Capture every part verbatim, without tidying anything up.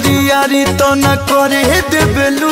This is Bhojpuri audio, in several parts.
बरियारी तो न करे देबेलू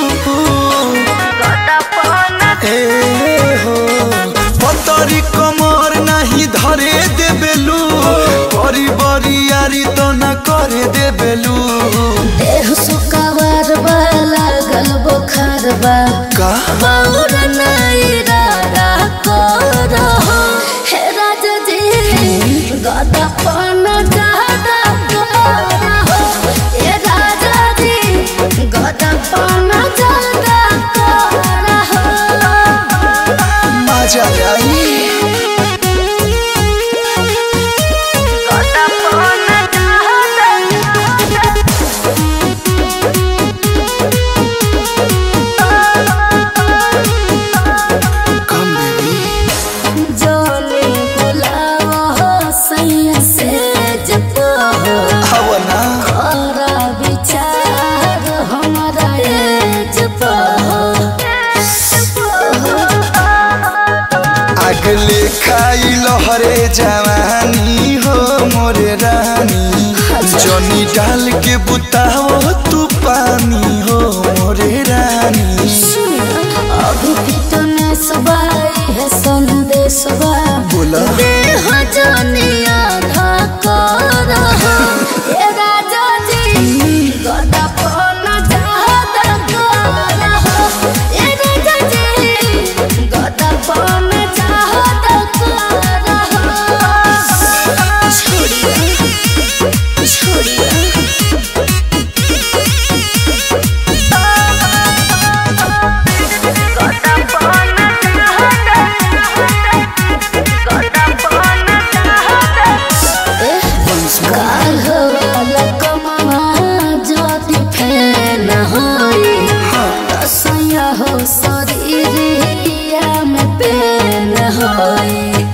ए हो पतरी कमर नहीं धरे देबेलू बरी बरियारी तो न करे देबेलू देह सुकावार बा लागल बुखार बा का बाउर नहीं रारा करहो हे राजा जी गदा पन जादा करहो हे राजा जी गदा पन जादा करहो मजा आई अगले खाई लहरे जवानी हो मोरे रानी जनी डाल के बुताओ तू पानी हो मोरे रानी अभी फिटने सबाई है संदेश बा बोला देह जानिया धा करहो ये राजा जी गदा पन जादा करहो ये राजा जी गदा पन जादा करहो छोड़िया छोड़िया हो शरीरिया में पेन होई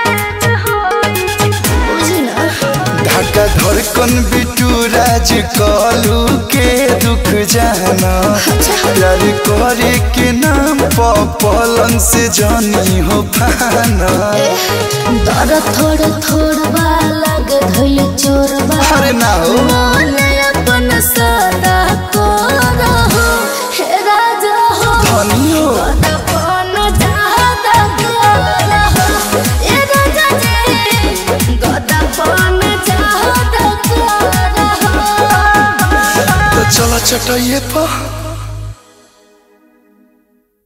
ढाका धड़कन बिटू राज कलू के दुख जाना प्यार करे के नाम पर पलंग से जानी हो पाना दर थोड़ थोड़ बा लग धइल चोर बा अरे ना हो मन अपन सदा करहो हे राजा हो धनी हो गदा पन जादा करहो हे राजा जी गदा पन जादा करहो तो चलो चटाइए पर